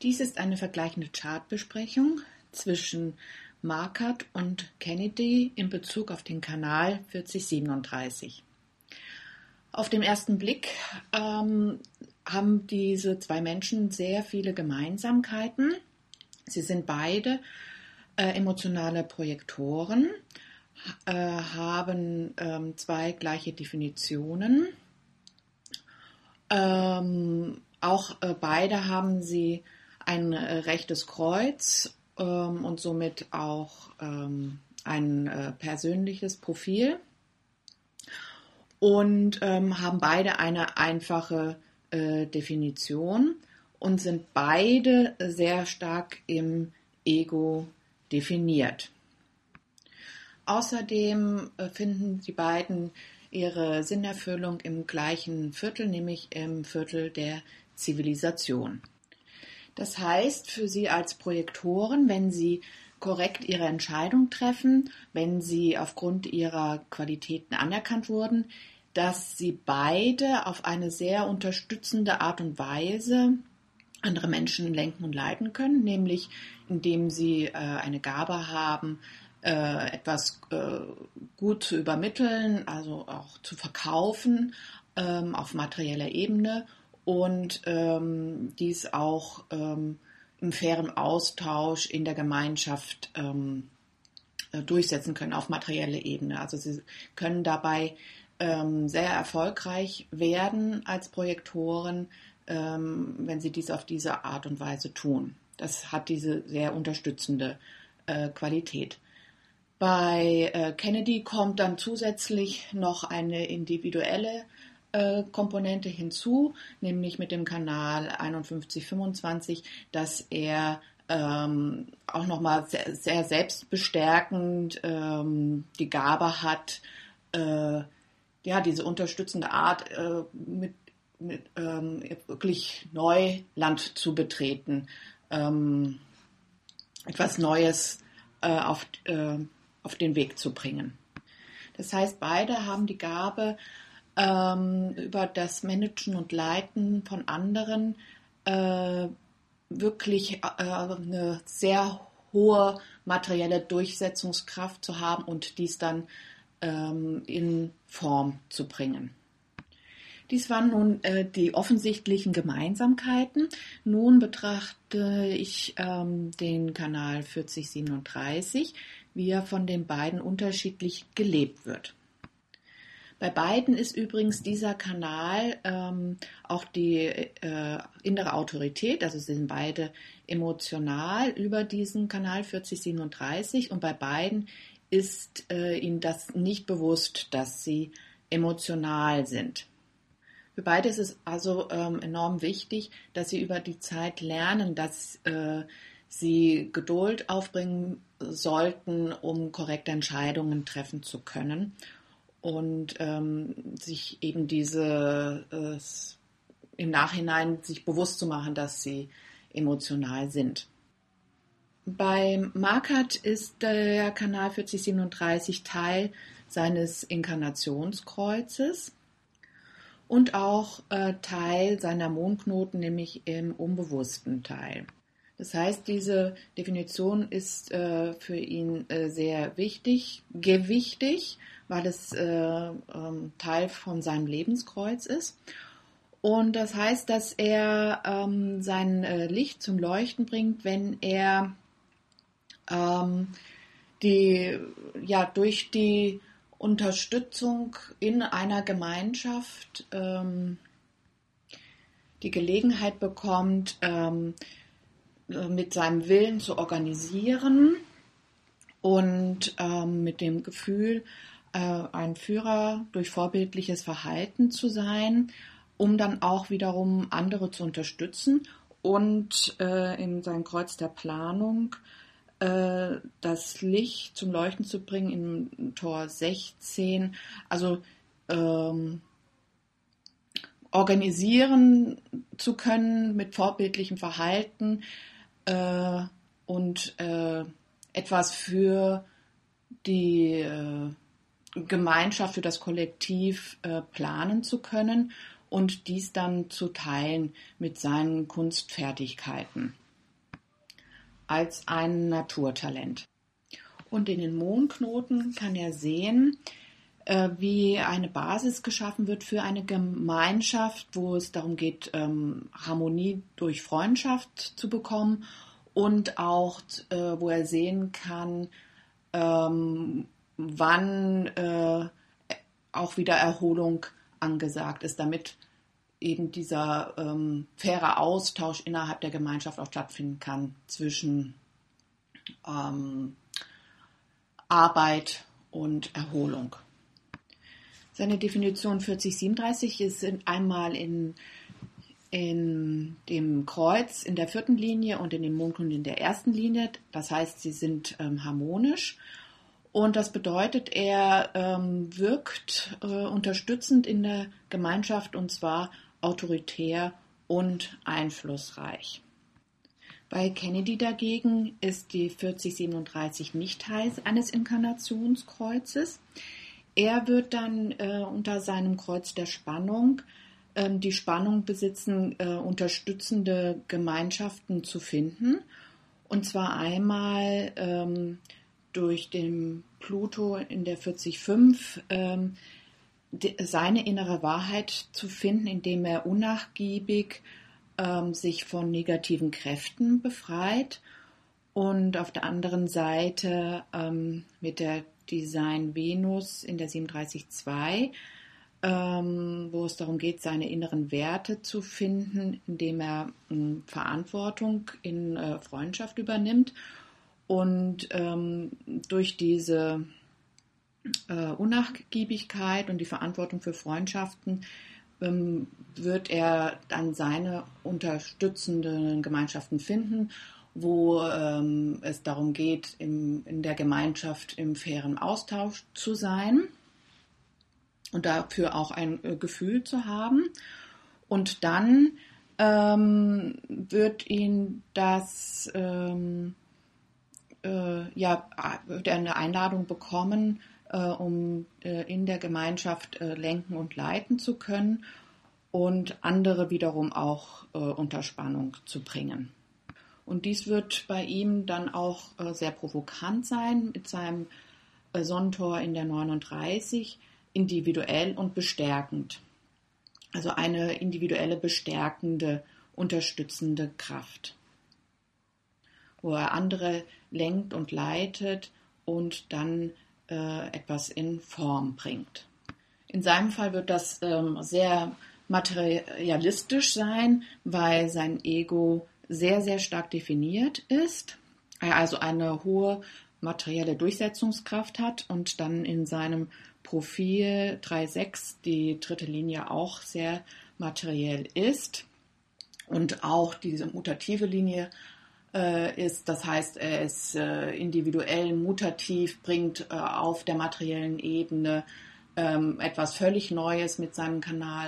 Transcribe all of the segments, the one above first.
Dies ist eine vergleichende Chartbesprechung zwischen Marquardt und Kennedy in Bezug auf den Kanal 4037. Auf den ersten Blick haben diese zwei Menschen sehr viele Gemeinsamkeiten. Sie sind beide emotionale Projektoren, haben zwei gleiche Definitionen. Auch beide haben sie ein rechtes Kreuz und somit auch ein persönliches Profil und haben beide eine einfache Definition und sind beide sehr stark im Ego definiert. Außerdem finden die beiden ihre Sinnerfüllung im gleichen Viertel, nämlich im Viertel der Zivilisation. Das heißt für Sie als Projektoren, wenn Sie korrekt Ihre Entscheidung treffen, wenn Sie aufgrund Ihrer Qualitäten anerkannt wurden, dass Sie beide auf eine sehr unterstützende Art und Weise andere Menschen lenken und leiten können, nämlich indem Sie eine Gabe haben, etwas gut zu übermitteln, also auch zu verkaufen auf materieller Ebene und dies auch im fairen Austausch in der Gemeinschaft durchsetzen können auf materieller Ebene. Also Sie können dabei sehr erfolgreich werden als Projektoren, wenn Sie dies auf diese Art und Weise tun. Das hat diese sehr unterstützende Qualität. Bei Kennedy kommt dann zusätzlich noch eine individuelle Komponente hinzu, nämlich mit dem Kanal 5125, dass er auch nochmal sehr, sehr selbstbestärkend die Gabe hat, diese unterstützende Art mit wirklich Neuland zu betreten, etwas Neues auf den Weg zu bringen. Das heißt, beide haben die Gabe, über das Managen und Leiten von anderen wirklich eine sehr hohe materielle Durchsetzungskraft zu haben und dies dann in Form zu bringen. Dies waren nun die offensichtlichen Gemeinsamkeiten. Nun betrachte ich den Kanal 4037, wie er von den beiden unterschiedlich gelebt wird. Bei beiden ist übrigens dieser Kanal auch die innere Autorität, also sie sind beide emotional über diesen Kanal 4037 und bei beiden ist ihnen das nicht bewusst, dass sie emotional sind. Für beide ist es also enorm wichtig, dass sie über die Zeit lernen, dass sie Geduld aufbringen sollten, um korrekte Entscheidungen treffen zu können und sich eben diese im Nachhinein sich bewusst zu machen, dass sie emotional sind. Bei Marquardt ist der Kanal 4037 Teil seines Inkarnationskreuzes und auch Teil seiner Mondknoten, nämlich im unbewussten Teil. Das heißt, diese Definition ist für ihn sehr gewichtig, weil es Teil von seinem Lebenskreuz ist. Und das heißt, dass er sein Licht zum Leuchten bringt, wenn er durch die Unterstützung in einer Gemeinschaft die Gelegenheit bekommt, mit seinem Willen zu organisieren und mit dem Gefühl, ein Führer durch vorbildliches Verhalten zu sein, um dann auch wiederum andere zu unterstützen und in sein Kreuz der Planung das Licht zum Leuchten zu bringen im Tor 16, also organisieren zu können mit vorbildlichem Verhalten und etwas für die Gemeinschaft, für das Kollektiv planen zu können und dies dann zu teilen mit seinen Kunstfertigkeiten. als ein Naturtalent. Und in den Mondknoten kann er sehen, wie eine Basis geschaffen wird für eine Gemeinschaft, wo es darum geht, Harmonie durch Freundschaft zu bekommen und auch, wo er sehen kann, wann auch wieder Erholung angesagt ist, damit eben dieser faire Austausch innerhalb der Gemeinschaft auch stattfinden kann zwischen Arbeit und Erholung. Seine Definition 4037 ist einmal in dem Kreuz in der 4. Linie und in dem Mondknoten in der 1. Linie. Das heißt, sie sind harmonisch. Und das bedeutet, er wirkt unterstützend in der Gemeinschaft und zwar autoritär und einflussreich. Bei Kennedy dagegen ist die 4037 nicht Teil eines Inkarnationskreuzes. Er wird dann unter seinem Kreuz der Spannung die Spannung besitzen, unterstützende Gemeinschaften zu finden. Und zwar einmal durch den Pluto in der 40,5 seine innere Wahrheit zu finden, indem er unnachgiebig sich von negativen Kräften befreit. Und auf der anderen Seite mit der Design Venus in der 37,2, wo es darum geht, seine inneren Werte zu finden, indem er Verantwortung in Freundschaft übernimmt. Und durch diese Unnachgiebigkeit und die Verantwortung für Freundschaften wird er dann seine unterstützenden Gemeinschaften finden, wo es darum geht, in der Gemeinschaft im fairen Austausch zu sein und dafür auch ein Gefühl zu haben. Und dann wird ihn das wird er eine Einladung bekommen, um in der Gemeinschaft lenken und leiten zu können und andere wiederum auch unter Spannung zu bringen. Und dies wird bei ihm dann auch sehr provokant sein mit seinem Sonnentor in der 39, individuell und bestärkend. Also eine individuelle, bestärkende, unterstützende Kraft, wo er andere lenkt und leitet und dann etwas in Form bringt. In seinem Fall wird das sehr materialistisch sein, weil sein Ego sehr, sehr stark definiert ist, er also eine hohe materielle Durchsetzungskraft hat und dann in seinem Profil 3,6 die 3. Linie auch sehr materiell ist und auch diese mutative Linie ist, das heißt, er ist individuell mutativ, bringt auf der materiellen Ebene etwas völlig Neues mit seinem Kanal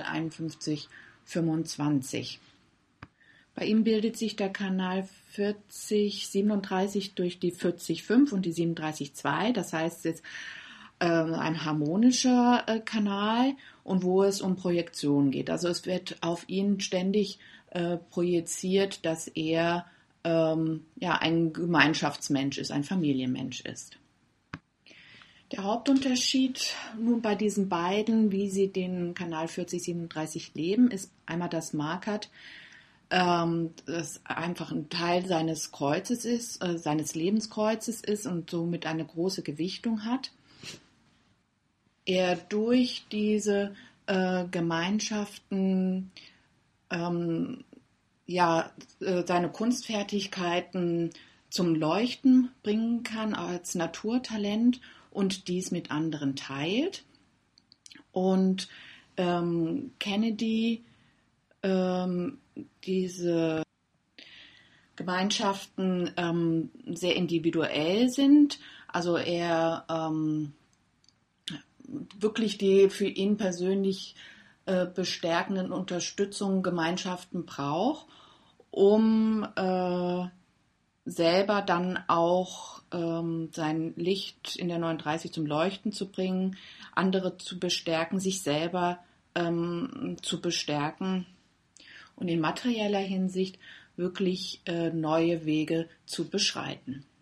5125. Bei ihm bildet sich der Kanal 4037 durch die 40,5 und die 37,2, das heißt, es ist ein harmonischer Kanal und wo es um Projektion geht. Also es wird auf ihn ständig projiziert, dass er ein Gemeinschaftsmensch ist, ein Familienmensch ist. Der Hauptunterschied nun bei diesen beiden, wie sie den Kanal 4037 leben, ist einmal das Markert, das einfach ein Teil seines Kreuzes ist, seines Lebenskreuzes ist und somit eine große Gewichtung hat. Er durch diese Gemeinschaften seine Kunstfertigkeiten zum Leuchten bringen kann als Naturtalent und dies mit anderen teilt. Und Kennedy diese Gemeinschaften sehr individuell sind, also er wirklich die für ihn persönlich bestärkenden Unterstützung Gemeinschaften braucht, um selber dann auch sein Licht in der 39 zum Leuchten zu bringen, andere zu bestärken, sich selber zu bestärken. Und in materieller Hinsicht wirklich neue Wege zu beschreiten.